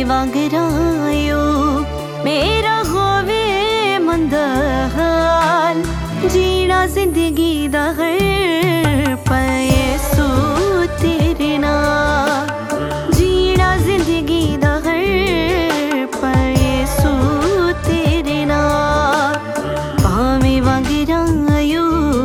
वांगरायो मेरा होवे मंदा हाल जीना जिंदगी दा हर पैसू तेरे नाल जीना जिंदगी दा हर पैसू तेरे नाल भावें वांगरायो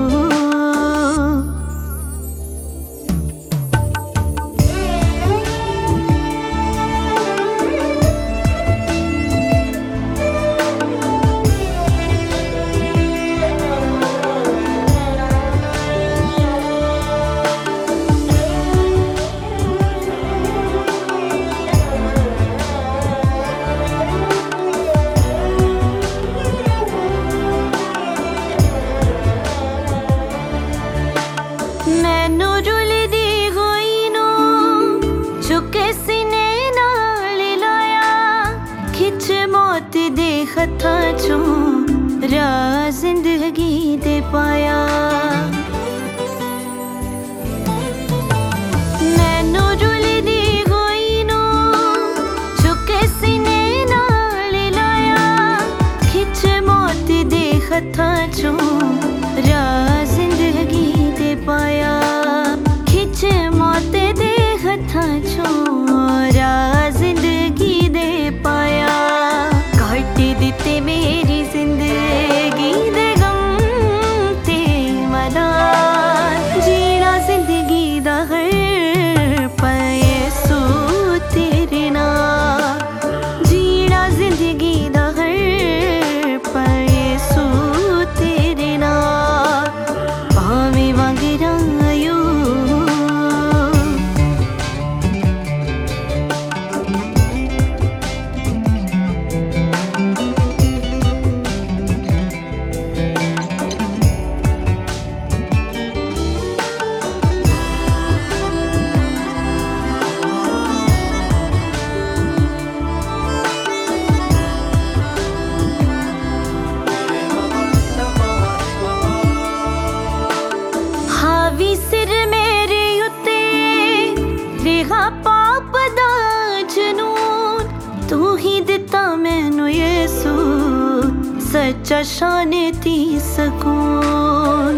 मैनू रुलदी होई नू चुके सीने नाल लाया खिच मौत दे हत्थां चों राह जिंदगी दे पाया मैनू रुलदी होई नू चुके सीने नाल लाया खिच मौत दे हत्थां चों राह जिंदगी दे पाया खिच मौत दे हत्थां चों राह जिंदगी दे पाया काट दिते मेरी जिंदगी दे गम ते मलाल जीना जिंदगी दा हर पैसू तेरे नाल जीना जिंदगी दा हर पैसू तेरे नाल भावें वांगरायो हावी सिर मेरे उत्ते रेहा पाप दा जनून तू ही दिता मैनू यीशु सच्चा शांति सकून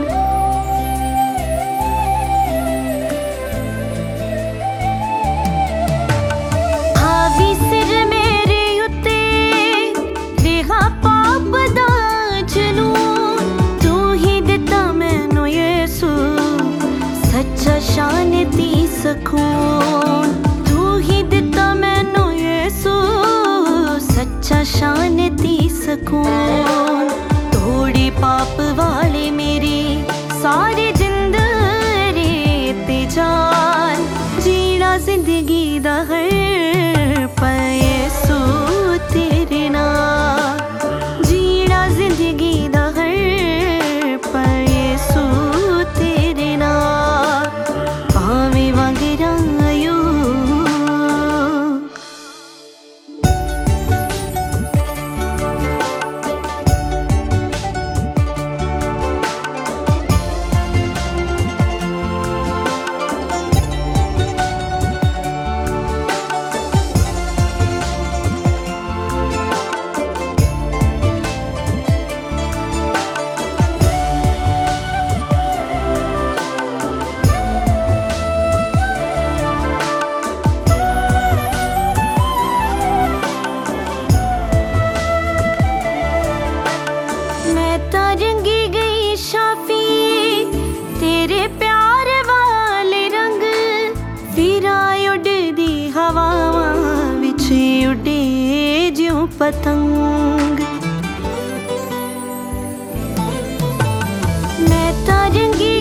हावी सिर मेरे उत्ते रेहा पाप दा जनून तू ही दिता मैनू यीशु सच्चा शांति सकून तू ही दिता मैनू यीशु सच्चा शांति सकून तोड़े पाप वाले मेरे सारे जिंद रेते जान जीना जिंदगी दा हर पैसू तेरे नाल जीना जिंदगी दा हर पैसू तेरे नाल भावें वांगरायो रंगी गई शाफी तेरे प्यार वाले रंग फिरा उड़दी हवावां विच उड़े ज्यों पतंग मैं तां रंगी